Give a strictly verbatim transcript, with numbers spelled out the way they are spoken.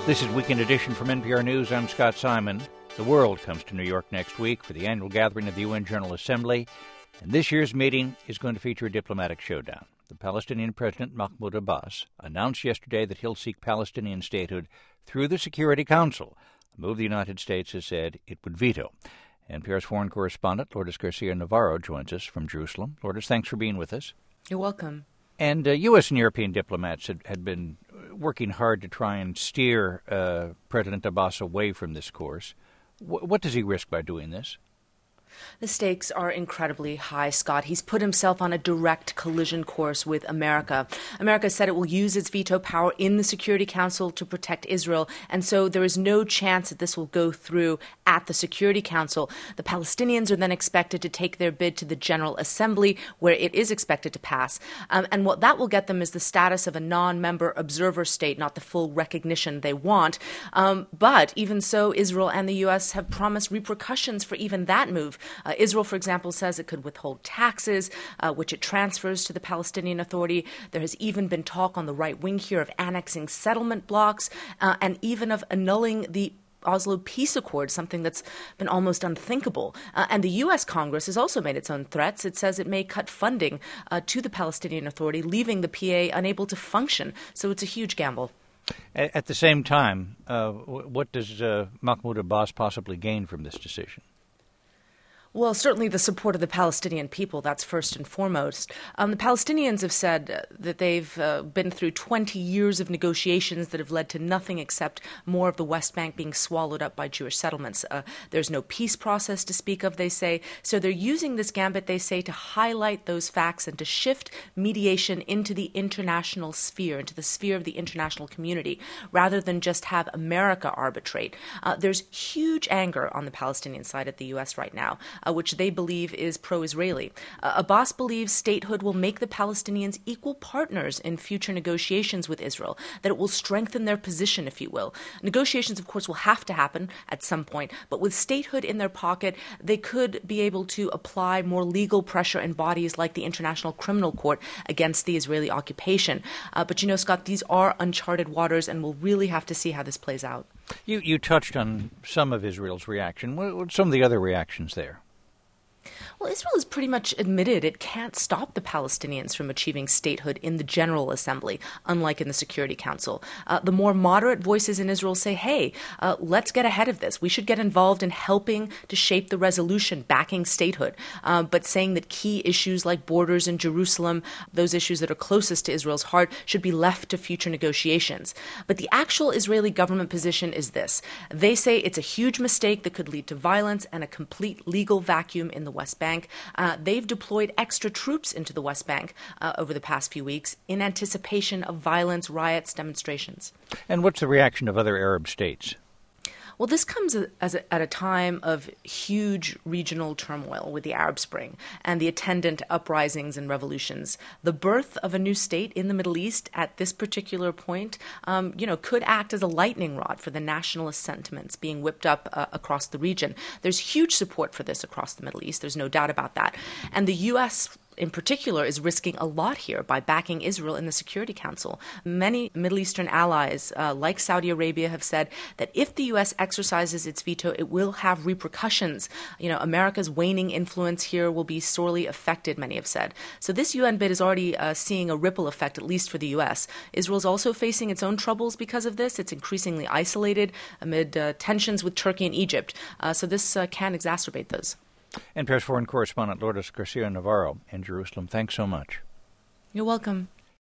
This is Weekend Edition from N P R News. I'm Scott Simon. The world comes to New York next week for the annual gathering of the U N General Assembly, and this year's meeting is going to feature a diplomatic showdown. The Palestinian President Mahmoud Abbas announced yesterday that he'll seek Palestinian statehood through the Security Council, a move the United States has said it would veto. N P R's foreign correspondent, Lourdes Garcia-Navarro, joins us from Jerusalem. Lourdes, thanks for being with us. You're welcome. And uh, U S and European diplomats had, had been working hard to try and steer uh, President Abbas away from this course. W- what does he risk by doing this? The stakes are incredibly high, Scott. He's put himself on a direct collision course with America. America said it will use its veto power in the Security Council to protect Israel, and so there is no chance that this will go through at the Security Council. The Palestinians are then expected to take their bid to the General Assembly, where it is expected to pass. Um, and what that will get them is the status of a non-member observer state, not the full recognition they want. Um, but even so, Israel and the U S have promised repercussions for even that move. Uh, Israel, for example, says it could withhold taxes, uh, which it transfers to the Palestinian Authority. There has even been talk on the right wing here of annexing settlement blocks uh, and even of annulling the Oslo Peace Accord, something that's been almost unthinkable. Uh, and the U S Congress has also made its own threats. It says it may cut funding uh, to the Palestinian Authority, leaving the P A unable to function. So it's a huge gamble. At the same time, uh, what does uh, Mahmoud Abbas possibly gain from this decision? Well, certainly the support of the Palestinian people, that's first and foremost. Um, the Palestinians have said that they've uh, been through twenty years of negotiations that have led to nothing except more of the West Bank being swallowed up by Jewish settlements. Uh, there's no peace process to speak of, they say. So they're using this gambit, they say, to highlight those facts and to shift mediation into the international sphere, into the sphere of the international community, rather than just have America arbitrate. Uh, there's huge anger on the Palestinian side at the U S right now. Uh, which they believe is pro-Israeli. Uh, Abbas believes statehood will make the Palestinians equal partners in future negotiations with Israel, that it will strengthen their position, if you will. Negotiations, of course, will have to happen at some point, but with statehood in their pocket, they could be able to apply more legal pressure in bodies like the International Criminal Court against the Israeli occupation. Uh, but, you know, Scott, these are uncharted waters, and we'll really have to see how this plays out. You, you touched on some of Israel's reaction. What are some of the other reactions there? Well, Israel has pretty much admitted it can't stop the Palestinians from achieving statehood in the General Assembly, unlike in the Security Council. Uh, the more moderate voices in Israel say, hey, uh, let's get ahead of this. We should get involved in helping to shape the resolution backing statehood, uh, but saying that key issues like borders in Jerusalem, those issues that are closest to Israel's heart, should be left to future negotiations. But the actual Israeli government position is this. They say it's a huge mistake that could lead to violence and a complete legal vacuum in the West Bank. Uh, they've deployed extra troops into the West Bank uh, over the past few weeks in anticipation of violence, riots, demonstrations. And what's the reaction of other Arab states? Well, this comes as a, at a time of huge regional turmoil with the Arab Spring and the attendant uprisings and revolutions. The birth of a new state in the Middle East at this particular point, um, you know, could act as a lightning rod for the nationalist sentiments being whipped up uh, across the region. There's huge support for this across the Middle East. There's no doubt about that. And the U S in particular is risking a lot here by backing Israel in the Security Council. Many Middle Eastern allies, uh, like Saudi Arabia, have said that if the U S exercises its veto, it will have repercussions. You know, America's waning influence here will be sorely affected, many have said. So this U N bid is already uh, seeing a ripple effect, at least for the U S. Israel's also facing its own troubles because of this. It's increasingly isolated amid uh, tensions with Turkey and Egypt. Uh, so this uh, can exacerbate those. N P R's foreign correspondent Lourdes Garcia-Navarro in Jerusalem. Thanks so much. You're welcome.